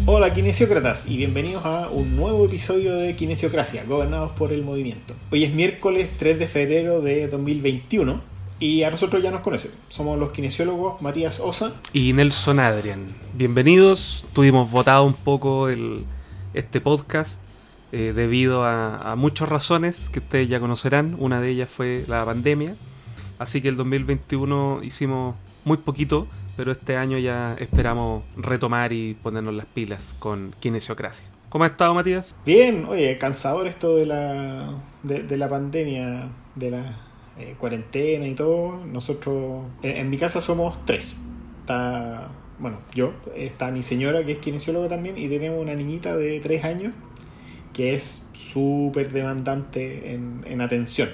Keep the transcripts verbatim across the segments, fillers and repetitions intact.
Hola kinesiócratas y bienvenidos a un nuevo episodio de Kinesiocracia, gobernados por el movimiento. Hoy es miércoles tres de febrero de dos mil veintiuno y a nosotros ya nos conocen. Somos los kinesiólogos Matías Osa y Nelson Adrian. Bienvenidos. Tuvimos votado un poco el, este podcast eh, debido a, a muchas razones que ustedes ya conocerán. Una de ellas fue la pandemia. Así que el dos mil veintiuno hicimos muy poquito, pero este año ya esperamos retomar y ponernos las pilas con Kinesiocracia. ¿Cómo has estado, Matías? Bien, oye, cansador esto de la, de, de la pandemia, de la eh, cuarentena y todo. Nosotros, en, en mi casa somos tres. Está, bueno, yo, está mi señora que es kinesióloga también y tenemos una niñita de tres años que es súper demandante en, en atención.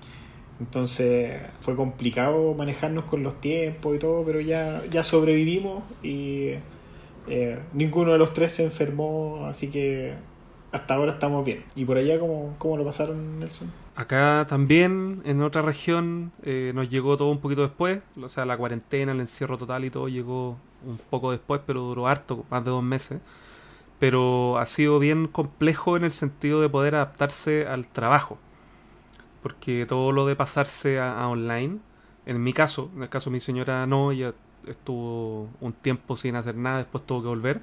Entonces fue complicado manejarnos con los tiempos y todo, pero ya, ya sobrevivimos y eh, ninguno de los tres se enfermó, así que hasta ahora estamos bien. ¿Y por allá cómo, cómo lo pasaron, Nelson? Acá también, en otra región, eh, nos llegó todo un poquito después, o sea, la cuarentena, el encierro total y todo llegó un poco después, pero duró harto, más de dos meses. Pero ha sido bien complejo en el sentido de poder adaptarse al trabajo. Porque todo lo de pasarse a, a online, en mi caso, en el caso de mi señora no, ella estuvo un tiempo sin hacer nada, después tuvo que volver,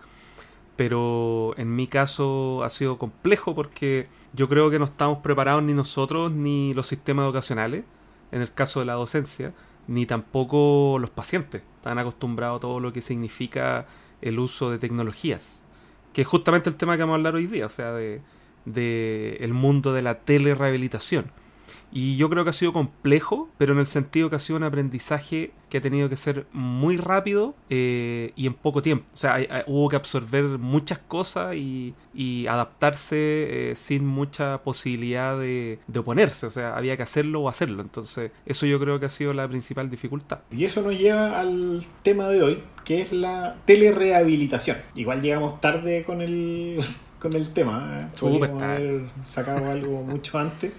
pero en mi caso ha sido complejo porque yo creo que no estamos preparados ni nosotros ni los sistemas educacionales, en el caso de la docencia, ni tampoco los pacientes, están acostumbrados a todo lo que significa el uso de tecnologías, que es justamente el tema que vamos a hablar hoy día, o sea, de, de el mundo de la telerehabilitación. Y yo creo que ha sido complejo, pero en el sentido que ha sido un aprendizaje que ha tenido que ser muy rápido eh, y en poco tiempo. O sea, hay, hay, hubo que absorber muchas cosas y, y adaptarse eh, sin mucha posibilidad de, de oponerse. O sea, había que hacerlo o hacerlo. Entonces, eso yo creo que ha sido la principal dificultad. Y eso nos lleva al tema de hoy, que es la telerehabilitación. Igual llegamos tarde con el, con el tema. ¿eh? Podríamos haber sacado algo mucho antes.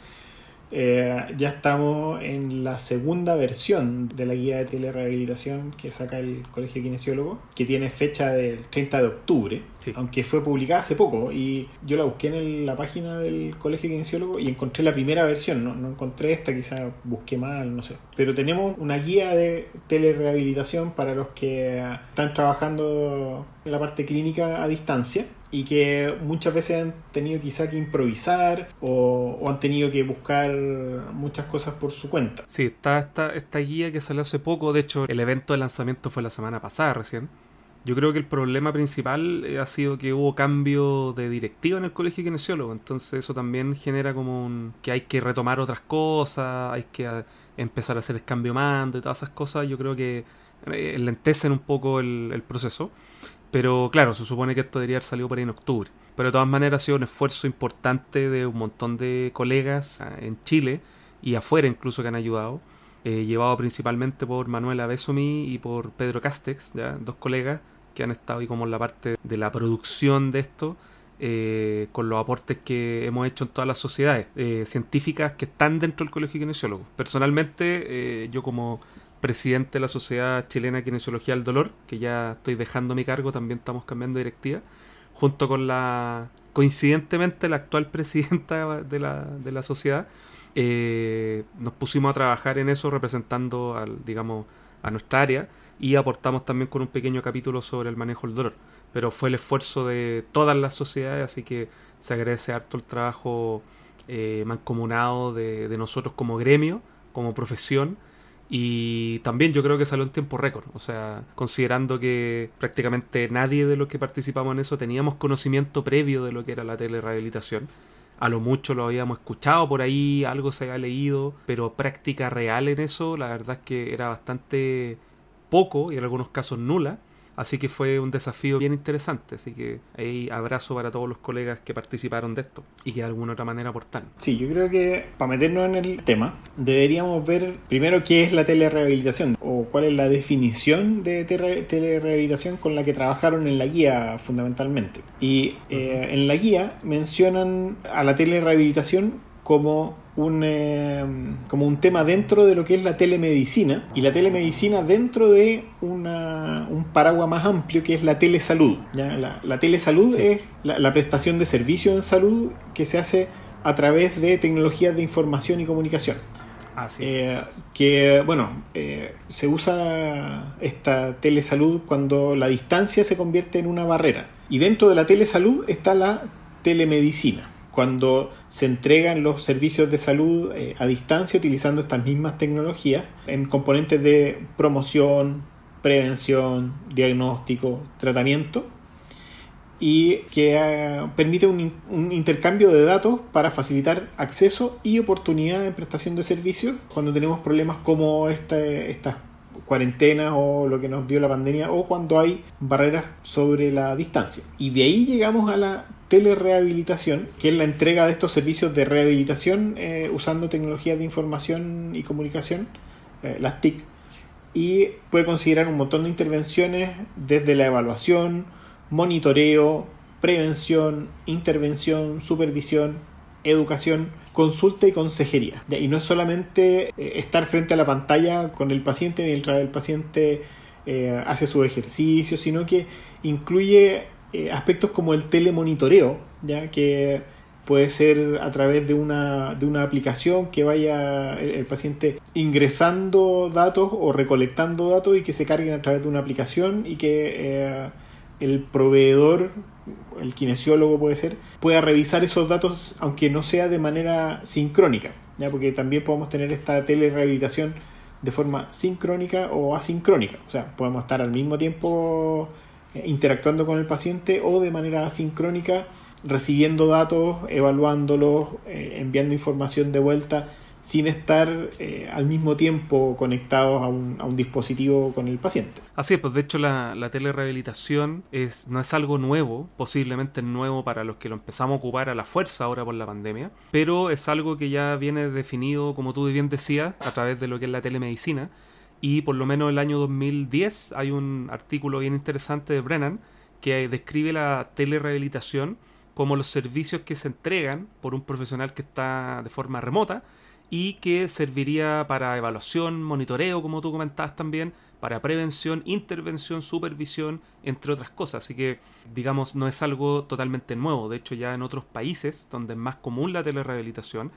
Eh, ya estamos en la segunda versión de la guía de telerehabilitación que saca el Colegio Kinesiólogo, que tiene fecha del treinta de octubre, sí. Aunque fue publicada hace poco y yo la busqué en el, la página del Colegio Kinesiólogo y encontré la primera versión, no, no encontré esta, quizá busqué mal, no sé, pero tenemos una guía de telerehabilitación para los que están trabajando en la parte clínica a distancia y que muchas veces han tenido quizá que improvisar o, o han tenido que buscar muchas cosas por su cuenta. Sí, está esta, esta guía que salió hace poco, de hecho el evento de lanzamiento fue la semana pasada recién. Yo creo que el problema principal ha sido que hubo cambio de directiva en el Colegio Kinesiólogo, entonces eso también genera como un, que hay que retomar otras cosas, hay que a, empezar a hacer el cambio mando y todas esas cosas. Yo creo que eh, lentecen un poco el, el proceso. Pero claro, se supone que esto debería haber salido por ahí en octubre. Pero de todas maneras ha sido un esfuerzo importante de un montón de colegas en Chile y afuera incluso que han ayudado, eh, llevado principalmente por Manuela Besomi y por Pedro Castex, ¿ya? Dos colegas que han estado ahí como en la parte de la producción de esto, eh, con los aportes que hemos hecho en todas las sociedades eh, científicas que están dentro del Colegio Kinesiólogo. Personalmente, eh, yo como presidente de la Sociedad Chilena de Kinesiología del Dolor, que ya estoy dejando mi cargo, también estamos cambiando de directiva, junto con la, coincidentemente, la actual presidenta de la, de la sociedad, eh, nos pusimos a trabajar en eso representando al, digamos, a nuestra área y aportamos también con un pequeño capítulo sobre el manejo del dolor. Pero fue el esfuerzo de todas las sociedades, así que se agradece harto el trabajo eh, mancomunado de, de nosotros como gremio, como profesión. Y también yo creo que salió en tiempo récord, o sea, considerando que prácticamente nadie de los que participamos en eso teníamos conocimiento previo de lo que era la telerehabilitación. A lo mucho lo habíamos escuchado por ahí, algo se había leído, pero práctica real en eso, la verdad es que era bastante poco y en algunos casos nula. Así que fue un desafío bien interesante. Así que ahí abrazo para todos los colegas que participaron de esto y que de alguna otra manera aportaron. Sí, yo creo que para meternos en el tema deberíamos ver primero qué es la telerehabilitación o cuál es la definición de telerehabilitación con la que trabajaron en la guía fundamentalmente. Y eh, en la guía mencionan a la telerehabilitación como un, eh, como un tema dentro de lo que es la telemedicina, y la telemedicina dentro de una, un paraguas más amplio que es la telesalud. ¿Ya? La, la telesalud sí. es la, la prestación de servicios en salud que se hace a través de tecnologías de información y comunicación. Así eh, es. Que, bueno, eh, se usa esta telesalud cuando la distancia se convierte en una barrera. Y dentro de la telesalud está la telemedicina, cuando se entregan los servicios de salud eh, a distancia utilizando estas mismas tecnologías en componentes de promoción, prevención, diagnóstico, tratamiento, y que eh, permite un, un intercambio de datos para facilitar acceso y oportunidad en prestación de servicios cuando tenemos problemas como este, estas cuarentenas o lo que nos dio la pandemia, o cuando hay barreras sobre la distancia. Y de ahí llegamos a la telerehabilitación, que es la entrega de estos servicios de rehabilitación eh, usando tecnologías de información y comunicación, eh, las T I C, y puede considerar un montón de intervenciones desde la evaluación, monitoreo, prevención, intervención, supervisión, educación, consulta y consejería. Y no es solamente estar frente a la pantalla con el paciente mientras el paciente eh, hace su ejercicio, sino que incluye eh, aspectos como el telemonitoreo, ya que puede ser a través de una, de una aplicación que vaya el, el paciente ingresando datos o recolectando datos y que se carguen a través de una aplicación, y que eh, el proveedor, el kinesiólogo puede ser, pueda revisar esos datos aunque no sea de manera sincrónica, ¿ya? Porque también podemos tener esta telerehabilitación de forma sincrónica o asincrónica, o sea, podemos estar al mismo tiempo interactuando con el paciente o de manera asincrónica recibiendo datos, evaluándolos, eh, enviando información de vuelta sin estar eh, al mismo tiempo conectados a un, a un dispositivo con el paciente. Así es, pues de hecho la, la telerehabilitación es, no es algo nuevo, posiblemente es nuevo para los que lo empezamos a ocupar a la fuerza ahora por la pandemia, pero es algo que ya viene definido, como tú bien decías, a través de lo que es la telemedicina, y por lo menos el año dos mil diez hay un artículo bien interesante de Brennan que describe la telerehabilitación como los servicios que se entregan por un profesional que está de forma remota y que serviría para evaluación, monitoreo, como tú comentabas también, para prevención, intervención, supervisión, entre otras cosas. Así que, digamos, no es algo totalmente nuevo. De hecho, ya en otros países, donde es más común la telerehabilitación,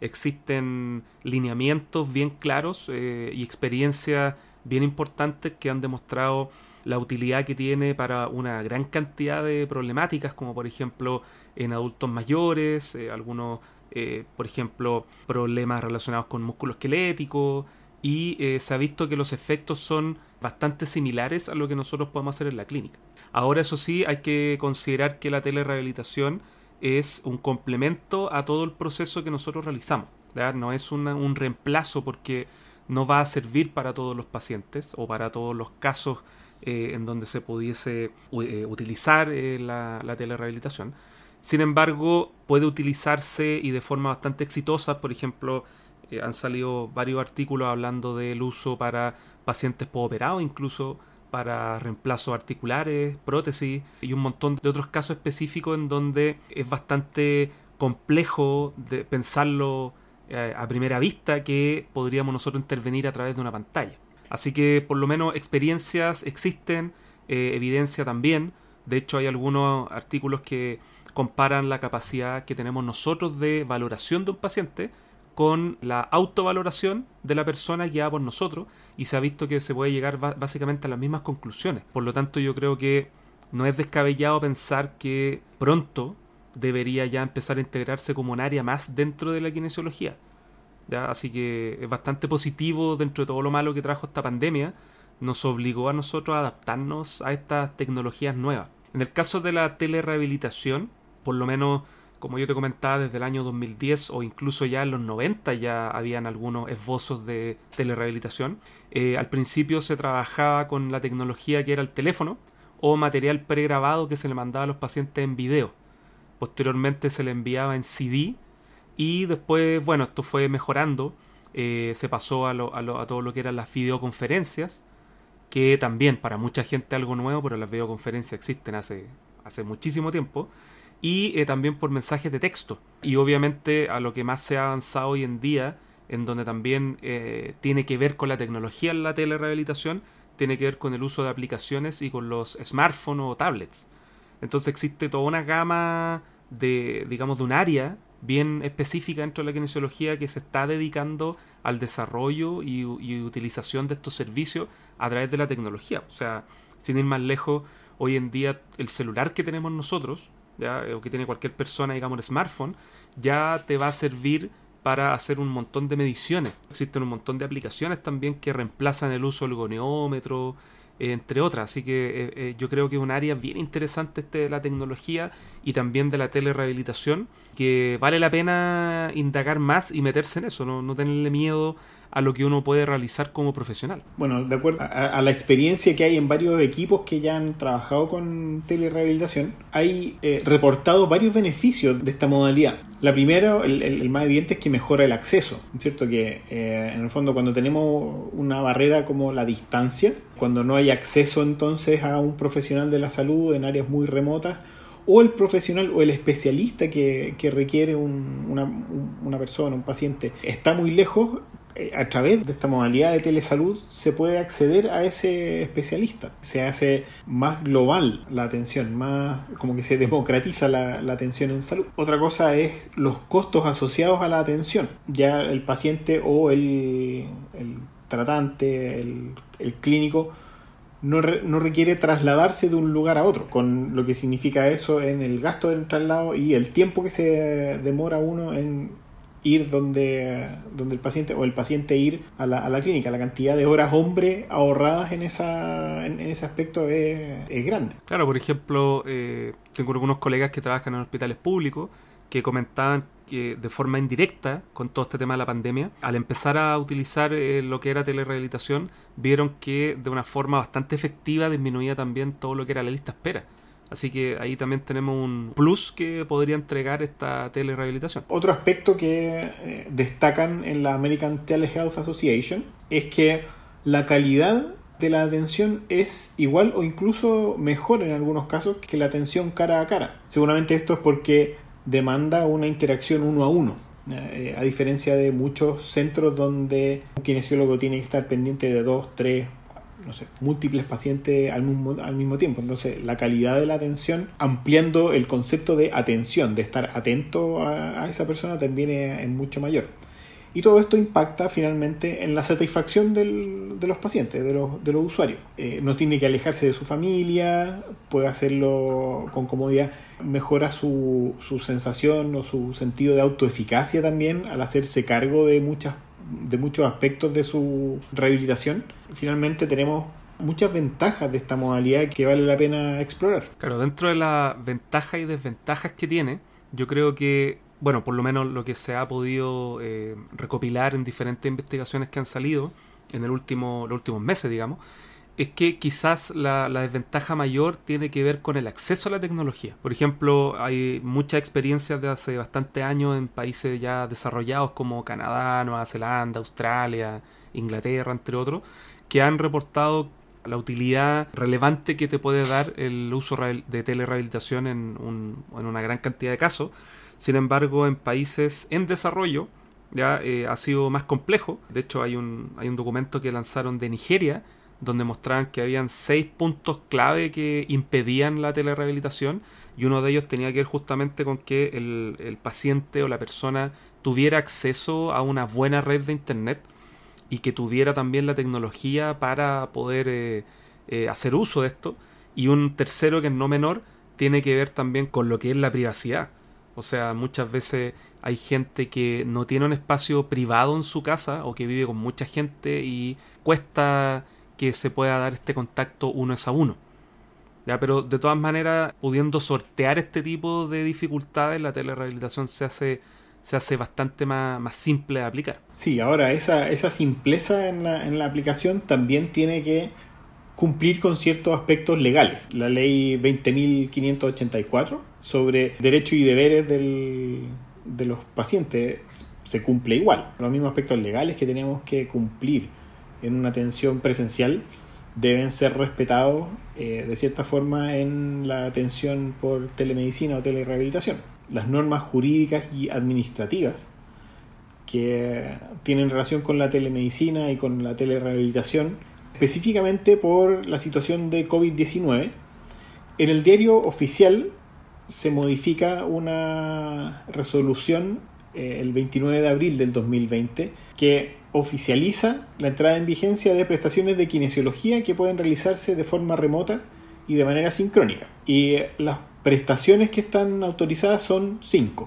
existen lineamientos bien claros eh, y experiencias bien importantes que han demostrado la utilidad que tiene para una gran cantidad de problemáticas, como por ejemplo en adultos mayores, eh, algunos, eh, por ejemplo, problemas relacionados con músculo esquelético, y eh, se ha visto que los efectos son bastante similares a lo que nosotros podemos hacer en la clínica. Ahora, eso sí, hay que considerar que la telerehabilitación es un complemento a todo el proceso que nosotros realizamos, ¿verdad? No es una, un reemplazo, porque no va a servir para todos los pacientes o para todos los casos eh, en donde se pudiese eh, utilizar eh, la, la telerehabilitación. Sin embargo, puede utilizarse y de forma bastante exitosa. Por ejemplo, eh, han salido varios artículos hablando del uso para pacientes postoperados, incluso para reemplazos articulares, prótesis y un montón de otros casos específicos en donde es bastante complejo de pensarlo eh, a primera vista que podríamos nosotros intervenir a través de una pantalla. Así que por lo menos experiencias existen, eh, evidencia también. De hecho, hay algunos artículos que comparan la capacidad que tenemos nosotros de valoración de un paciente con la autovaloración de la persona guiada por nosotros, y se ha visto que se puede llegar b- básicamente a las mismas conclusiones. Por lo tanto, yo creo que no es descabellado pensar que pronto debería ya empezar a integrarse como un área más dentro de la kinesiología, ¿ya? Así que es bastante positivo. Dentro de todo lo malo que trajo esta pandemia, nos obligó a nosotros a adaptarnos a estas tecnologías nuevas. En el caso de la telerehabilitación, por lo menos, como yo te comentaba, desde el año dos mil diez o incluso ya en los noventa ya habían algunos esbozos de telerehabilitación. Eh, al principio se trabajaba con la tecnología que era el teléfono o material pregrabado que se le mandaba a los pacientes en video. Posteriormente se le enviaba en C D, y después, bueno, esto fue mejorando. Eh, se pasó a, lo, a, lo, a todo lo que eran las videoconferencias, que también para mucha gente es algo nuevo, pero las videoconferencias existen hace, hace muchísimo tiempo. y eh, también por mensajes de texto. Y obviamente a lo que más se ha avanzado hoy en día, en donde también eh, tiene que ver con la tecnología en la telerehabilitación, tiene que ver con el uso de aplicaciones y con los smartphones o tablets. Entonces existe toda una gama de, digamos, de un área bien específica dentro de la kinesiología que se está dedicando al desarrollo y, y utilización de estos servicios a través de la tecnología. O sea, sin ir más lejos, hoy en día el celular que tenemos nosotros, ¿ya? O que tiene cualquier persona, digamos, un smartphone, ya te va a servir para hacer un montón de mediciones. Existen un montón de aplicaciones también que reemplazan el uso del goniómetro, eh, entre otras. Así que eh, eh, yo creo que es un área bien interesante este de la tecnología y también de la telerehabilitación, que vale la pena indagar más y meterse en eso, no, no tenerle miedo a lo que uno puede realizar como profesional. Bueno, de acuerdo a, a la experiencia que hay en varios equipos que ya han trabajado con telerehabilitación, hay eh, reportado varios beneficios de esta modalidad. La primera, el, el, el más evidente, es que mejora el acceso, ¿cierto? Que eh, en el fondo cuando tenemos una barrera como la distancia, cuando no hay acceso entonces a un profesional de la salud en áreas muy remotas, o el profesional o el especialista que, que requiere un, una, una persona, un paciente, está muy lejos, a través de esta modalidad de telesalud se puede acceder a ese especialista. Se hace más global la atención, más como que se democratiza la, la atención en salud. Otra cosa es los costos asociados a la atención. Ya el paciente o el, el tratante, el, el clínico, no, re, no requiere trasladarse de un lugar a otro, con lo que significa eso en el gasto del traslado y el tiempo que se demora uno en ir donde, donde el paciente o el paciente ir a la, a la clínica. La cantidad de horas hombre ahorradas en, esa, en, en ese aspecto es, es grande. Claro, por ejemplo, eh, tengo algunos colegas que trabajan en hospitales públicos que comentaban que de forma indirecta, con todo este tema de la pandemia, al empezar a utilizar eh, lo que era telerehabilitación, vieron que de una forma bastante efectiva disminuía también todo lo que era la lista de espera. Así que ahí también tenemos un plus que podría entregar esta telerehabilitación. Otro aspecto que eh, destacan en la American Telehealth Association es que la calidad de la atención es igual o incluso mejor en algunos casos que la atención cara a cara. Seguramente esto es porque demanda una interacción uno a uno. Eh, a diferencia de muchos centros donde un kinesiólogo tiene que estar pendiente de dos, tres, no sé, múltiples pacientes al mismo, al mismo tiempo. Entonces, la calidad de la atención, ampliando el concepto de atención, de estar atento a, a esa persona, también es, es mucho mayor. Y todo esto impacta finalmente en la satisfacción del, de los pacientes, de los, de los usuarios. Eh, no tiene que alejarse de su familia, puede hacerlo con comodidad, mejora su, su sensación o su sentido de autoeficacia también al hacerse cargo de muchas de muchos aspectos de su rehabilitación. Finalmente tenemos muchas ventajas de esta modalidad que vale la pena explorar. Claro, dentro de las ventajas y desventajas que tiene, yo creo que, bueno, por lo menos lo que se ha podido eh, recopilar en diferentes investigaciones que han salido en el último, los últimos meses, digamos, es que quizás la, la desventaja mayor tiene que ver con el acceso a la tecnología. Por ejemplo, hay muchas experiencias de hace bastantes años en países ya desarrollados como Canadá, Nueva Zelanda, Australia, Inglaterra, entre otros, que han reportado la utilidad relevante que te puede dar el uso de telerehabilitación en, un, en una gran cantidad de casos. Sin embargo, en países en desarrollo ya eh, ha sido más complejo. De hecho, hay un, hay un documento que lanzaron de Nigeria donde mostraban que habían seis puntos clave que impedían la telerehabilitación, y uno de ellos tenía que ver justamente con que el, el paciente o la persona tuviera acceso a una buena red de internet y que tuviera también la tecnología para poder eh, eh, hacer uso de esto. Y un tercero, que es no menor, tiene que ver también con lo que es la privacidad. O sea, muchas veces hay gente que no tiene un espacio privado en su casa o que vive con mucha gente y cuesta que se pueda dar este contacto uno es a uno. Ya, pero de todas maneras, pudiendo sortear este tipo de dificultades, la telerehabilitación se hace, se hace bastante más, más simple de aplicar. Sí, ahora esa, esa simpleza en la, en la aplicación también tiene que cumplir con ciertos aspectos legales. La ley veinte mil quinientos ochenta y cuatro sobre derechos y deberes del, de los pacientes se cumple igual. Los mismos aspectos legales que tenemos que cumplir en una atención presencial deben ser respetados eh, de cierta forma en la atención por telemedicina o telerehabilitación. Las normas jurídicas y administrativas que tienen relación con la telemedicina y con la telerehabilitación, específicamente por la situación de covid diecinueve, en el diario oficial se modifica una resolución eh, el veintinueve de abril del dos mil veinte que oficializa la entrada en vigencia de prestaciones de kinesiología que pueden realizarse de forma remota y de manera sincrónica. Y las prestaciones que están autorizadas son cinco.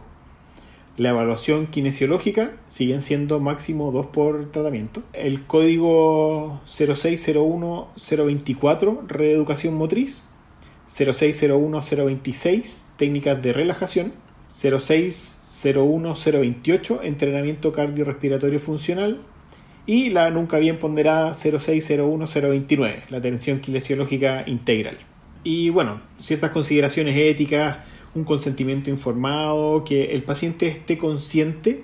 La evaluación kinesiológica siguen siendo máximo dos por tratamiento. El código cero seis cero uno cero veinticuatro, reeducación motriz. cero seis cero uno cero veintiséis, técnicas de relajación. cero seis cero uno cero veintiocho, entrenamiento cardiorrespiratorio funcional. Y la nunca bien ponderada cero seis cero uno cero veintinueve, la atención kinesiológica integral. Y bueno, ciertas consideraciones éticas, un consentimiento informado, que el paciente esté consciente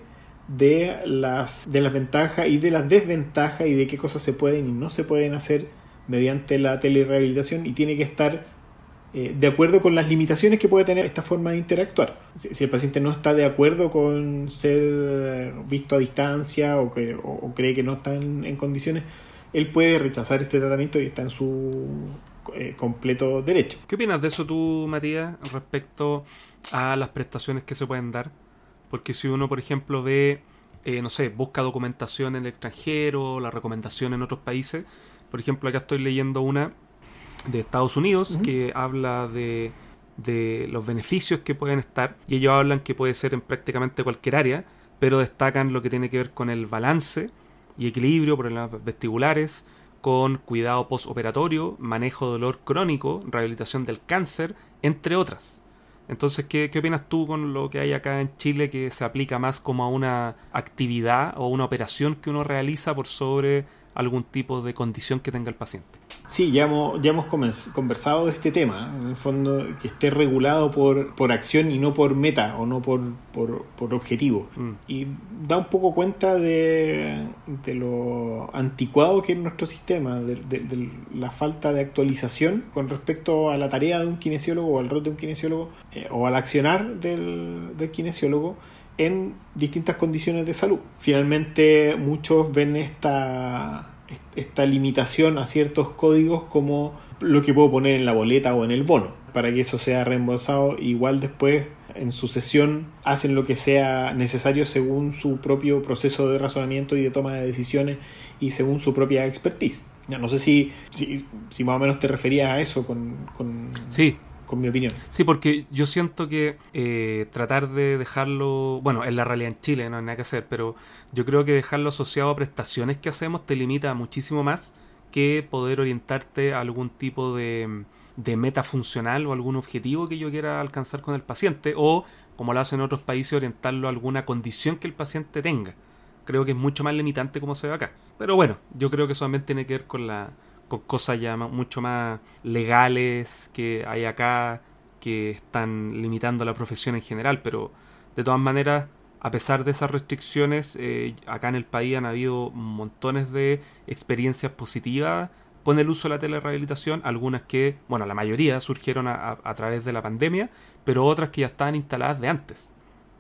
de las, de las ventajas y de las desventajas y de qué cosas se pueden y no se pueden hacer mediante la telerehabilitación, y tiene que estar eh, de acuerdo con las limitaciones que puede tener esta forma de interactuar. Si, si el paciente no está de acuerdo con ser visto a distancia o, que, o, o cree que no está en, en condiciones, él puede rechazar este tratamiento y está en su eh, completo derecho. ¿Qué opinas de eso tú, Matías, respecto a las prestaciones que se pueden dar? Porque si uno, por ejemplo, ve, eh, no sé, busca documentación en el extranjero, la recomendación en otros países. Por ejemplo, acá estoy leyendo una de Estados Unidos uh-huh. que habla de, de los beneficios que pueden estar, y ellos hablan que puede ser en prácticamente cualquier área, pero destacan lo que tiene que ver con el balance y equilibrio, problemas vestibulares, con cuidado postoperatorio, manejo de dolor crónico, rehabilitación del cáncer, entre otras. Entonces, ¿qué, ¿qué opinas tú con lo que hay acá en Chile, que se aplica más como a una actividad o una operación que uno realiza por sobre algún tipo de condición que tenga el paciente? Sí, ya hemos, ya hemos conversado de este tema, en el fondo, que esté regulado por, por acción y no por meta o no por, por, por objetivo. Mm. Y da un poco cuenta de, de lo anticuado que es nuestro sistema, de, de, de la falta de actualización con respecto a la tarea de un kinesiólogo o al rol de un kinesiólogo eh, o al accionar del, del kinesiólogo en distintas condiciones de salud. Finalmente, muchos ven esta... esta limitación a ciertos códigos como lo que puedo poner en la boleta o en el bono, para que eso sea reembolsado. Igual después en su sesión hacen lo que sea necesario según su propio proceso de razonamiento y de toma de decisiones y según su propia expertise. No sé si, si, si más o menos te referías a eso con, con, sí. con mi opinión. Sí, porque yo siento que eh, tratar de dejarlo, bueno, es la realidad en Chile, no hay nada que hacer, pero yo creo que dejarlo asociado a prestaciones que hacemos te limita muchísimo más que poder orientarte a algún tipo de, de meta funcional o algún objetivo que yo quiera alcanzar con el paciente, o, como lo hacen en otros países, orientarlo a alguna condición que el paciente tenga. Creo que es mucho más limitante como se ve acá. Pero bueno, yo creo que eso también tiene que ver con la... con cosas ya mucho más legales que hay acá, que están limitando la profesión en general, pero de todas maneras, a pesar de esas restricciones, eh, acá en el país han habido montones de experiencias positivas con el uso de la telerehabilitación, algunas que, bueno, la mayoría surgieron a, a, a través de la pandemia, pero otras que ya estaban instaladas de antes.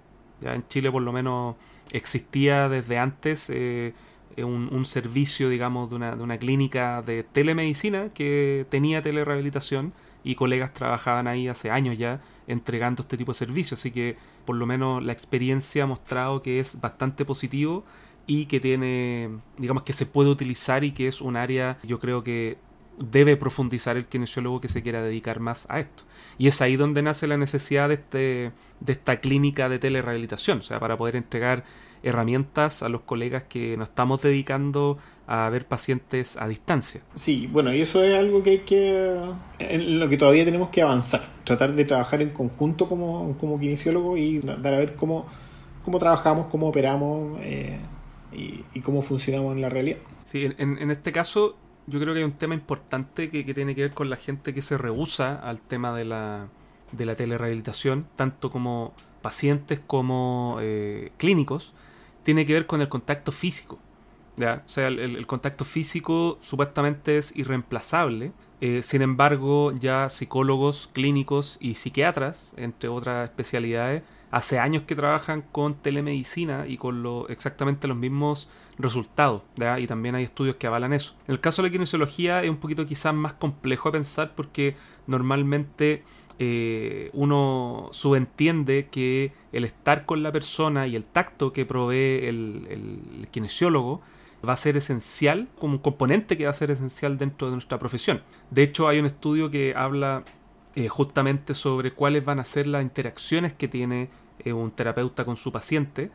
Ya en Chile por lo menos existía desde antes eh, Un, un servicio, digamos, de una, de una clínica de telemedicina que tenía telerehabilitación, y colegas trabajaban ahí hace años ya entregando este tipo de servicios, así que por lo menos la experiencia ha mostrado que es bastante positivo y que tiene, digamos, que se puede utilizar, y que es un área, yo creo que debe profundizar el kinesiólogo que se quiera dedicar más a esto. Y es ahí donde nace la necesidad de, este, de esta clínica de telerehabilitación, o sea, para poder entregar herramientas a los colegas que nos estamos dedicando a ver pacientes a distancia. Sí, bueno, y eso es algo que hay que, en lo que todavía tenemos que avanzar, tratar de trabajar en conjunto como, como kinesiólogo y dar a ver cómo, cómo trabajamos, cómo operamos eh, y, y cómo funcionamos en la realidad. Sí, en, en este caso yo creo que hay un tema importante que, que tiene que ver con la gente que se rehúsa al tema de la, de la telerehabilitación, tanto como pacientes como eh, clínicos. Tiene que ver con el contacto físico. ¿ya? O sea, el, el contacto físico supuestamente es irreemplazable. Eh, sin embargo, ya psicólogos clínicos y psiquiatras, entre otras especialidades, hace años que trabajan con telemedicina y con lo, exactamente los mismos resultados, ¿ya? Y también hay estudios que avalan eso. En el caso de la kinesiología es un poquito quizás más complejo de pensar porque normalmente eh, uno subentiende que el estar con la persona y el tacto que provee el, el, el kinesiólogo va a ser esencial, como un componente que va a ser esencial dentro de nuestra profesión. De hecho, hay un estudio que habla eh, justamente sobre cuáles van a ser las interacciones que tiene eh, un terapeuta con su paciente,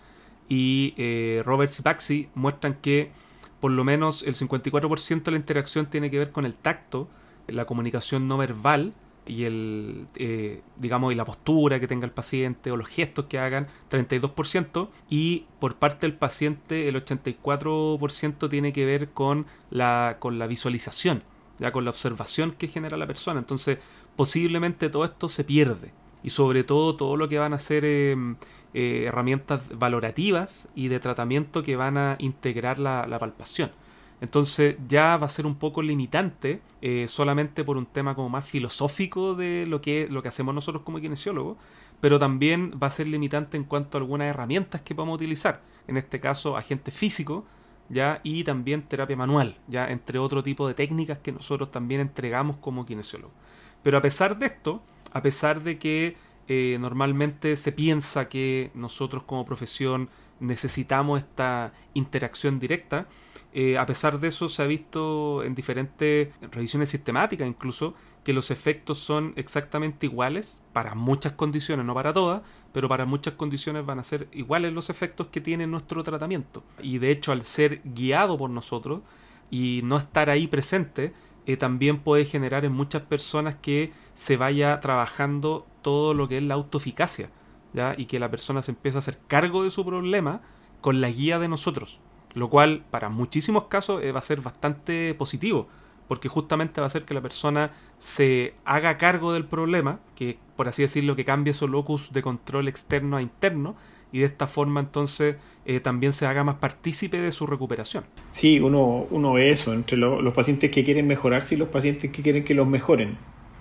y eh, Roberts y Baxi muestran que por lo menos el cincuenta y cuatro por ciento de la interacción tiene que ver con el tacto, la comunicación no verbal y el eh, digamos y la postura que tenga el paciente o los gestos que hagan, treinta y dos por ciento, y por parte del paciente el ochenta y cuatro por ciento tiene que ver con la con la visualización, ya con la observación que genera la persona. Entonces posiblemente todo esto se pierde, y sobre todo todo lo que van a ser eh, eh, herramientas valorativas y de tratamiento que van a integrar la, la palpación. Entonces ya va a ser un poco limitante eh, solamente por un tema como más filosófico de lo que, lo que hacemos nosotros como kinesiólogos, pero también va a ser limitante en cuanto a algunas herramientas que podemos utilizar, en este caso agente físico, ya, y también terapia manual, ya, entre otro tipo de técnicas que nosotros también entregamos como kinesiólogos. Pero a pesar de esto, a pesar de que eh, normalmente se piensa que nosotros como profesión necesitamos esta interacción directa, Eh, a pesar de eso se ha visto en diferentes revisiones sistemáticas incluso que los efectos son exactamente iguales para muchas condiciones, no para todas, pero para muchas condiciones van a ser iguales los efectos que tiene nuestro tratamiento. Y de hecho, al ser guiado por nosotros y no estar ahí presente, eh, también puede generar en muchas personas que se vaya trabajando todo lo que es la autoeficacia, ¿ya? Y que la persona se empiece a hacer cargo de su problema con la guía de nosotros. Lo cual para muchísimos casos eh, va a ser bastante positivo, porque justamente va a hacer que la persona se haga cargo del problema, que por así decirlo, que cambie su locus de control externo a interno, y de esta forma entonces eh, también se haga más partícipe de su recuperación. Sí, uno, uno ve eso entre lo, los pacientes que quieren mejorarse y los pacientes que quieren que los mejoren.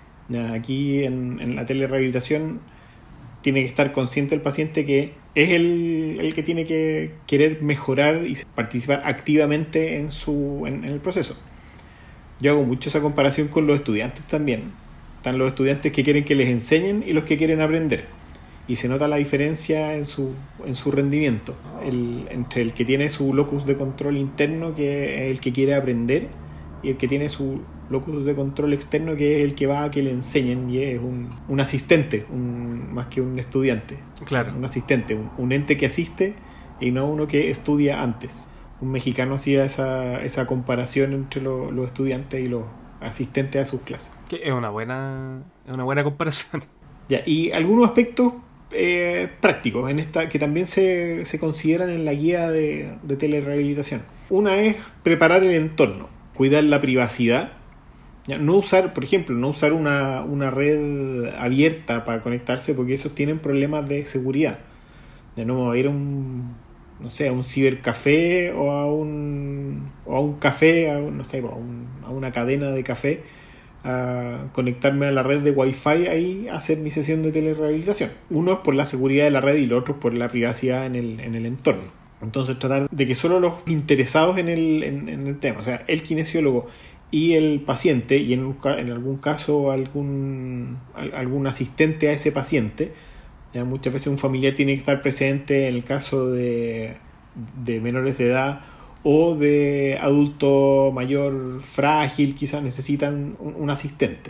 Aquí en, en la telerehabilitación tiene que estar consciente el paciente que es el, el que tiene que querer mejorar y participar activamente en, su, en, en el proceso. Yo hago mucho esa comparación con los estudiantes también. Están los estudiantes que quieren que les enseñen y los que quieren aprender. Y se nota la diferencia en su, en su rendimiento el, entre el que tiene su locus de control interno, que es el que quiere aprender, y el que tiene su locus de control externo, que es el que va a que le enseñen y es un, un asistente, un, más que un estudiante. Claro. Un asistente, un, un ente que asiste y no uno que estudia antes. Un mexicano hacía esa, esa comparación entre lo, los estudiantes y los asistentes a sus clases. Que es una buena, es una buena comparación. Ya, y algunos aspectos eh, prácticos en esta que también se, se consideran en la guía de, de telerehabilitación. Una es preparar el entorno, cuidar la privacidad. Ya, no usar, por ejemplo, no usar una, una red abierta para conectarse, porque esos tienen problemas de seguridad. Ya, no ir a un, no sé, a un cibercafé o a un o a un café, a, no sé, a, un, a una cadena de café, a conectarme a la red de Wi-Fi ahí a hacer mi sesión de telerehabilitación. Uno es por la seguridad de la red y lo otro es por la privacidad en el, en el entorno. Entonces tratar de que solo los interesados en el, en, en el tema, o sea, el kinesiólogo y el paciente, y en, un, en algún caso algún, algún asistente a ese paciente, ya muchas veces un familiar tiene que estar presente en el caso de, de menores de edad o de adulto mayor frágil, quizás necesitan un, un asistente.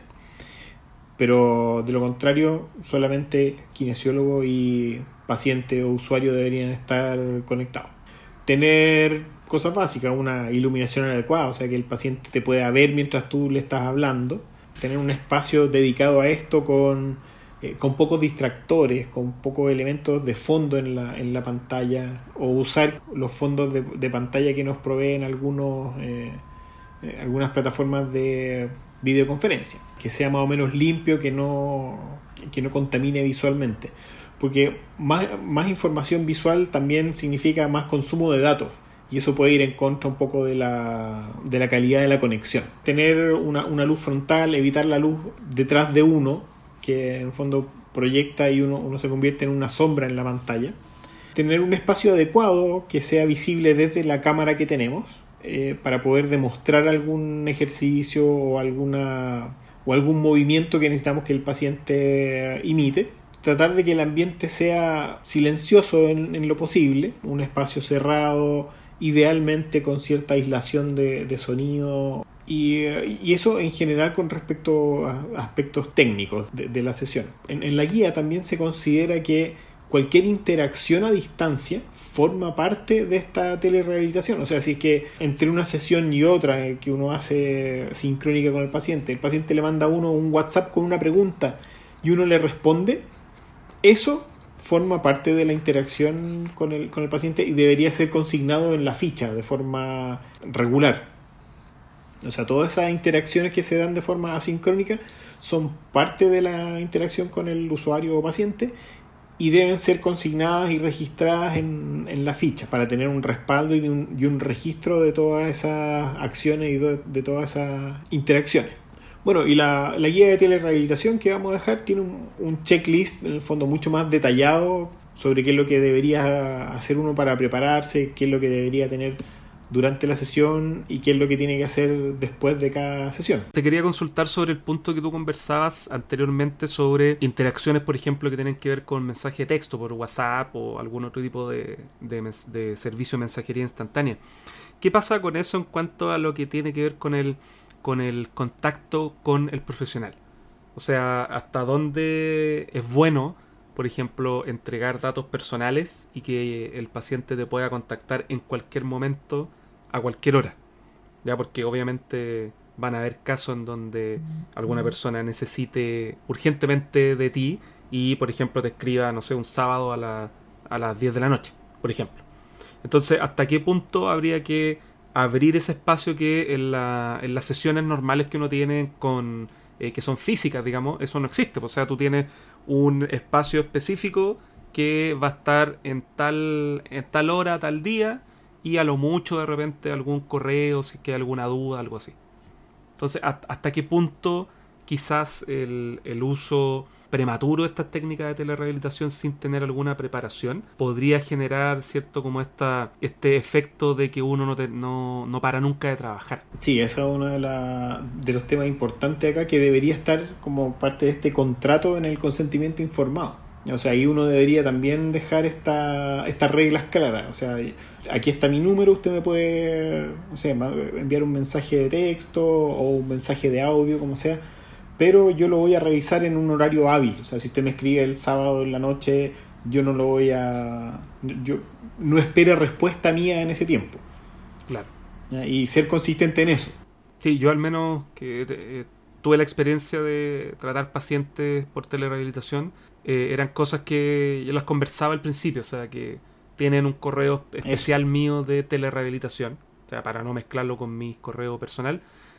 Pero de lo contrario, solamente kinesiólogo y paciente o usuario deberían estar conectados. Tener cosas básicas, una iluminación adecuada, o sea que el paciente te pueda ver mientras tú le estás hablando. Tener un espacio dedicado a esto con, eh, con pocos distractores, con pocos elementos de fondo en la, en la pantalla, o usar los fondos de, de pantalla que nos proveen algunos, eh, eh, algunas plataformas de videoconferencia. Que sea más o menos limpio, que no, que no contamine visualmente. Porque más, más información visual también significa más consumo de datos. y eso puede ir en contra un poco de la, de la calidad de la conexión. Tener una, una luz frontal, evitar la luz detrás de uno, que en el fondo proyecta y uno, uno se convierte en una sombra en la pantalla. Tener un espacio adecuado que sea visible desde la cámara que tenemos, eh, para poder demostrar algún ejercicio o, alguna, o algún movimiento que necesitamos que el paciente imite. Tratar de que el ambiente sea silencioso en, en lo posible, un espacio cerrado, idealmente con cierta aislación de, de sonido, y, y eso en general con respecto a aspectos técnicos de, de la sesión. En, en la guía también se considera que cualquier interacción a distancia forma parte de esta telerehabilitación. O sea, si es que entre una sesión y otra que uno hace sincrónica con el paciente, el paciente le manda a uno un WhatsApp con una pregunta y uno le responde, eso forma parte de la interacción con el, con el paciente y debería ser consignado en la ficha de forma regular. O sea, todas esas interacciones que se dan de forma asincrónica son parte de la interacción con el usuario o paciente y deben ser consignadas y registradas en, en la ficha para tener un respaldo y un, y un registro de todas esas acciones y de, de todas esas interacciones. Bueno, y la, la guía de telerehabilitación que vamos a dejar tiene un, un checklist, en el fondo, mucho más detallado sobre qué es lo que debería hacer uno para prepararse, qué es lo que debería tener durante la sesión y qué es lo que tiene que hacer después de cada sesión. Te quería consultar sobre el punto que tú conversabas anteriormente sobre interacciones, por ejemplo, que tienen que ver con mensaje de texto por WhatsApp o algún otro tipo de, de, de servicio de mensajería instantánea. ¿Qué pasa con eso en cuanto a lo que tiene que ver con el con el contacto con el profesional? O sea, hasta dónde es bueno, por ejemplo, entregar datos personales y que el paciente te pueda contactar en cualquier momento, a cualquier hora. Ya, porque obviamente van a haber casos en donde alguna persona necesite urgentemente de ti y, por ejemplo, te escriba, no sé, un sábado a, la, a las diez de la noche, por ejemplo. Entonces, ¿hasta qué punto habría que abrir ese espacio que en, la, en las sesiones normales que uno tiene con eh, que son físicas, digamos, eso no existe? O sea, tú tienes un espacio específico que va a estar en tal, en tal hora, tal día, y a lo mucho de repente algún correo, si es que hay alguna duda, algo así. Entonces, ¿hasta qué punto quizás el, el uso prematuro de estas técnicas de telerehabilitación sin tener alguna preparación podría generar, cierto, como esta, este efecto de que uno no, te, no, no para nunca de trabajar? Sí, ese es uno de, la, de los temas importantes acá, que debería estar como parte de este contrato en el consentimiento informado. O sea, ahí uno debería también dejar esta, estas reglas claras. O sea, aquí está mi número, usted me puede, no sé, enviar un mensaje de texto o un mensaje de audio, como sea, pero yo lo voy a revisar en un horario hábil. O sea, si usted me escribe el sábado en la noche, yo no lo voy a... yo no espero respuesta mía en ese tiempo. Claro. Y ser consistente en eso. Sí, yo al menos que eh, tuve la experiencia de tratar pacientes por telerehabilitación, eh, eran cosas que yo las conversaba al principio, o sea, que tienen un correo especial eso. mío de telerehabilitación, o sea, para no mezclarlo con mi correo personal,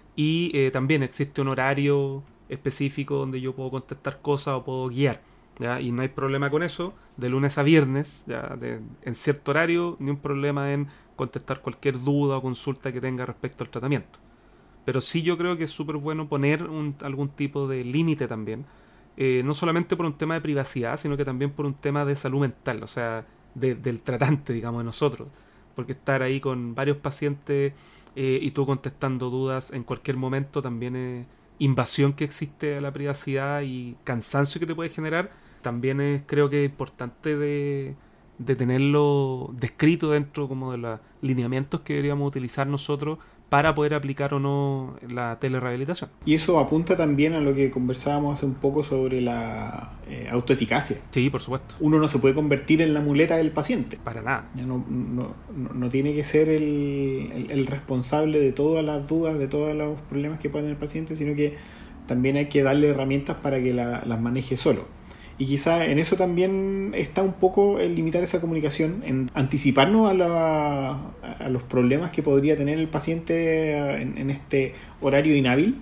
y eh, también existe un horario específico donde yo puedo contestar cosas o puedo guiar, ¿ya? Y no hay problema con eso, de lunes a viernes, ¿ya? De, en cierto horario, ni un problema en contestar cualquier duda o consulta que tenga respecto al tratamiento. Pero sí, yo creo que es súper bueno poner un, algún tipo de límite también, eh, no solamente por un tema de privacidad, sino que también por un tema de salud mental, o sea, de, del tratante, digamos, de nosotros, porque estar ahí con varios pacientes eh, y tú contestando dudas en cualquier momento también es invasión que existe a la privacidad y cansancio que te puede generar. También es, creo que es importante de, de tenerlo descrito dentro como de los lineamientos que deberíamos utilizar nosotros para poder aplicar o no la telerehabilitación. Y eso apunta también a lo que conversábamos hace un poco sobre la eh, autoeficacia. Sí, por supuesto. Uno no se puede convertir en la muleta del paciente. Para nada. No, no, no, no tiene que ser el, el, el responsable de todas las dudas, de todos los problemas que puede tener el paciente, sino que también hay que darle herramientas para que la, las maneje solo. Y quizá en eso también está un poco el limitar esa comunicación, en anticiparnos a, la, a los problemas que podría tener el paciente en, en este horario inhábil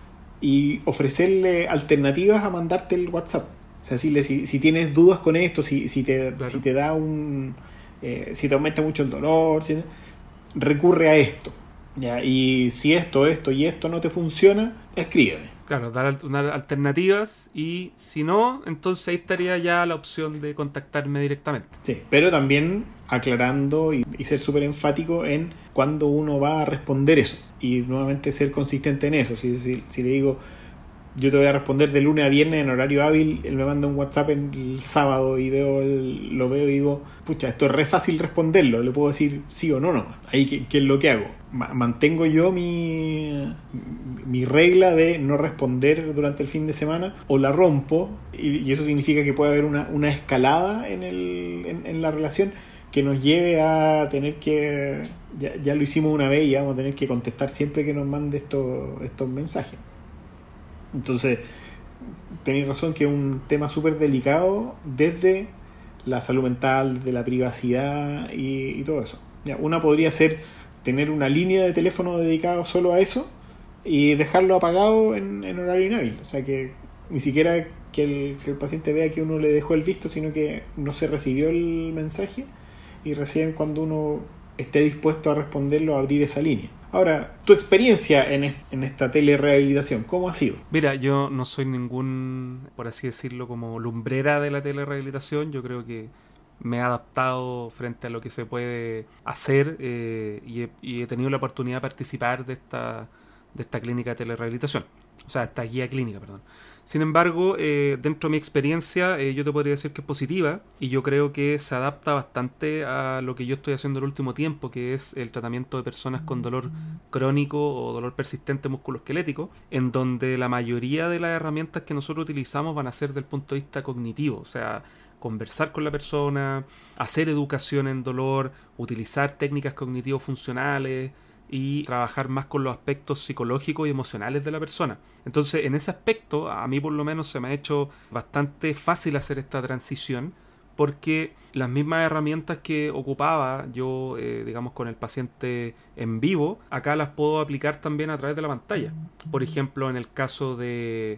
y ofrecerle alternativas a mandarte el WhatsApp. O sea, si, si, si tienes dudas con esto, si, si, te, claro. si te da un... Eh, si te aumenta mucho el dolor, ¿sí? recurre a esto. ¿Ya? Y si esto, esto y esto no te funciona, escríbeme. Claro, dar unas alternativas y si no, entonces ahí estaría ya la opción de contactarme directamente. Sí, pero también aclarando y, y ser súper enfático en cuándo uno va a responder eso. Y nuevamente ser consistente en eso. Si, si, si le digo, yo te voy a responder de lunes a viernes en horario hábil, él me manda un WhatsApp el sábado y veo el, lo veo y digo, pucha, esto es re fácil responderlo, le puedo decir sí o no, no. Ahí, ¿qué, qué es lo que hago? Mantengo yo mi, mi regla de no responder durante el fin de semana o la rompo, y, y eso significa que puede haber una, una escalada en, el, en, en la relación que nos lleve a tener que, ya, ya lo hicimos una vez y vamos a tener que contestar siempre que nos mande estos, estos mensajes. Entonces, tenéis razón que es un tema súper delicado desde la salud mental, de la privacidad y, y todo eso. Ya, una podría ser tener una línea de teléfono dedicada solo a eso y dejarlo apagado en, en horario inhábil. O sea, que ni siquiera que el, que el paciente vea que uno le dejó el visto, sino que no se recibió el mensaje y recién cuando uno esté dispuesto a responderlo, abrir esa línea. Ahora, tu experiencia en, est- en esta telerehabilitación, ¿cómo ha sido? Mira, yo no soy ningún, por así decirlo, como lumbrera de la telerehabilitación. Yo creo que me he adaptado frente a lo que se puede hacer eh, y, he, y he tenido la oportunidad de participar de esta, de esta clínica de telerehabilitación. O sea, esta guía clínica, perdón. Sin embargo, eh, dentro de mi experiencia, eh, yo te podría decir que es positiva y yo creo que se adapta bastante a lo que yo estoy haciendo el último tiempo, que es el tratamiento de personas con dolor crónico o dolor persistente musculoesquelético, en donde la mayoría de las herramientas que nosotros utilizamos van a ser del punto de vista cognitivo, o sea, conversar con la persona, hacer educación en dolor, utilizar técnicas cognitivo-funcionales y trabajar más con los aspectos psicológicos y emocionales de la persona. Entonces, en ese aspecto, a mí por lo menos se me ha hecho bastante fácil hacer esta transición, porque las mismas herramientas que ocupaba yo, eh, digamos, con el paciente en vivo, acá las puedo aplicar también a través de la pantalla. Por ejemplo, en el caso de...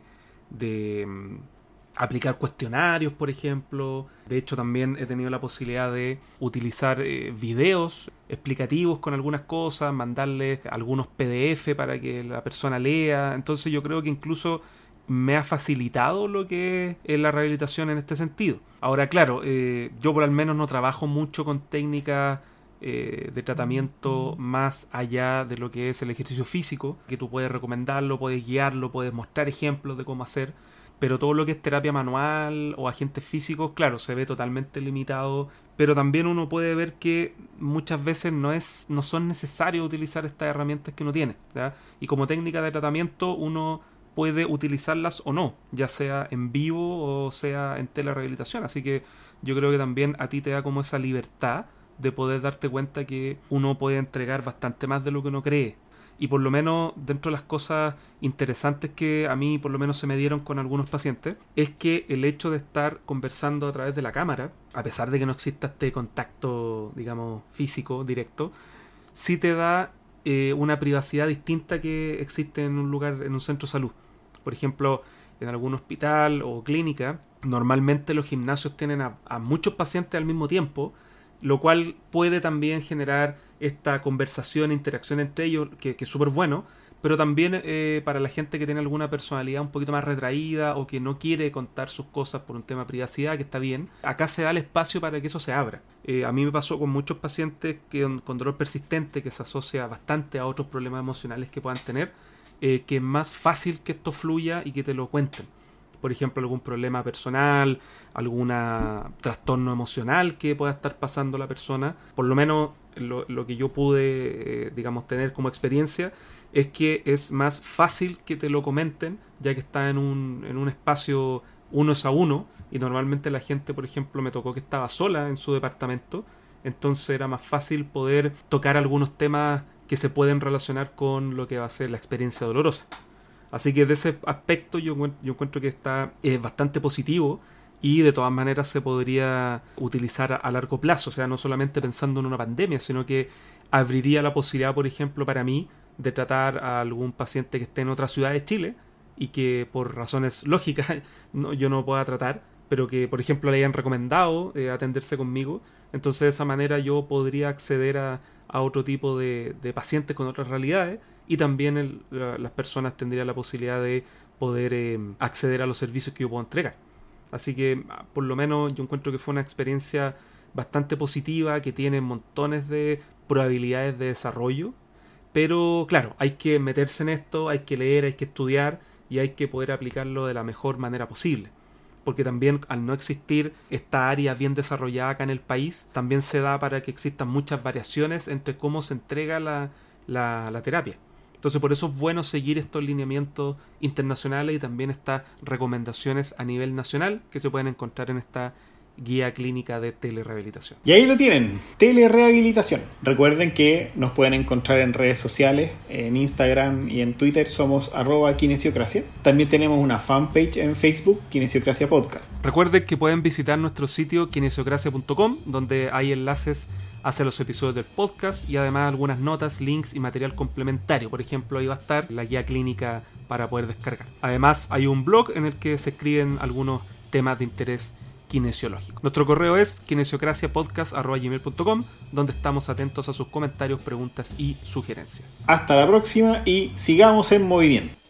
de aplicar cuestionarios, por ejemplo. De hecho, también he tenido la posibilidad de utilizar eh, videos explicativos con algunas cosas, mandarle algunos P D F para que la persona lea. Entonces yo creo que incluso me ha facilitado lo que es la rehabilitación en este sentido. Ahora, claro, eh, yo por al menos no trabajo mucho con técnicas eh, de tratamiento más allá de lo que es el ejercicio físico, que tú puedes recomendarlo, puedes guiarlo, puedes mostrar ejemplos de cómo hacer. Pero todo lo que es terapia manual o agentes físicos, claro, se ve totalmente limitado. Pero también uno puede ver que muchas veces no es, no son necesarios utilizar estas herramientas que uno tiene, ¿ya? Y como técnica de tratamiento uno puede utilizarlas o no, ya sea en vivo o sea en telerehabilitación. Así que yo creo que también a ti te da como esa libertad de poder darte cuenta que uno puede entregar bastante más de lo que uno cree. Y por lo menos dentro de las cosas interesantes que a mí por lo menos se me dieron con algunos pacientes es que el hecho de estar conversando a través de la cámara, a pesar de que no exista este contacto, digamos, físico, directo, sí te da eh, una privacidad distinta que existe en un lugar, en un centro de salud. Por ejemplo, en algún hospital o clínica, normalmente los gimnasios tienen a, a muchos pacientes al mismo tiempo, lo cual puede también generar esta conversación, interacción entre ellos, que, que es súper bueno, pero también eh, para la gente que tiene alguna personalidad un poquito más retraída o que no quiere contar sus cosas por un tema de privacidad, que está bien, acá se da el espacio para que eso se abra. Eh, a mí me pasó con muchos pacientes que, con dolor persistente, que se asocia bastante a otros problemas emocionales que puedan tener, eh, que es más fácil que esto fluya y que te lo cuenten. Por ejemplo, algún problema personal, algún trastorno emocional que pueda estar pasando la persona. Por lo menos lo, lo que yo pude, eh, digamos, tener como experiencia es que es más fácil que te lo comenten, ya que está en un, en un espacio uno a uno, y normalmente la gente, por ejemplo, me tocó que estaba sola en su departamento, entonces era más fácil poder tocar algunos temas que se pueden relacionar con lo que va a ser la experiencia dolorosa. Así que de ese aspecto yo, yo encuentro que está eh, bastante positivo y de todas maneras se podría utilizar a, a largo plazo, o sea, no solamente pensando en una pandemia, sino que abriría la posibilidad, por ejemplo, para mí, de tratar a algún paciente que esté en otra ciudad de Chile y que por razones lógicas no, yo no pueda tratar, pero que, por ejemplo, le hayan recomendado eh, atenderse conmigo. Entonces, de esa manera yo podría acceder a, a otro tipo de, de pacientes con otras realidades, y también el, la, las personas tendrían la posibilidad de poder eh, acceder a los servicios que yo puedo entregar. Así que por lo menos yo encuentro que fue una experiencia bastante positiva, que tiene montones de probabilidades de desarrollo, pero claro, hay que meterse en esto, hay que leer, hay que estudiar y hay que poder aplicarlo de la mejor manera posible. Porque también al no existir esta área bien desarrollada acá en el país, también se da para que existan muchas variaciones entre cómo se entrega la, la, la terapia. Entonces por eso es bueno seguir estos lineamientos internacionales y también estas recomendaciones a nivel nacional que se pueden encontrar en esta guía clínica de telerehabilitación. Y ahí lo tienen, telerehabilitación. Recuerden que nos pueden encontrar en redes sociales, en Instagram y en Twitter somos arroba kinesiocracia. También tenemos una fanpage en Facebook, Kinesiocracia Podcast. Recuerden que pueden visitar nuestro sitio kinesiocracia punto com, donde hay enlaces hacia los episodios del podcast y además algunas notas, links y material complementario. Por ejemplo, ahí va a estar la guía clínica para poder descargar. Además, hay un blog en el que se escriben algunos temas de interés kinesiológico. Nuestro correo es kinesiocraciapodcast arroba gmail punto com, donde estamos atentos a sus comentarios, preguntas y sugerencias. Hasta la próxima y sigamos en movimiento.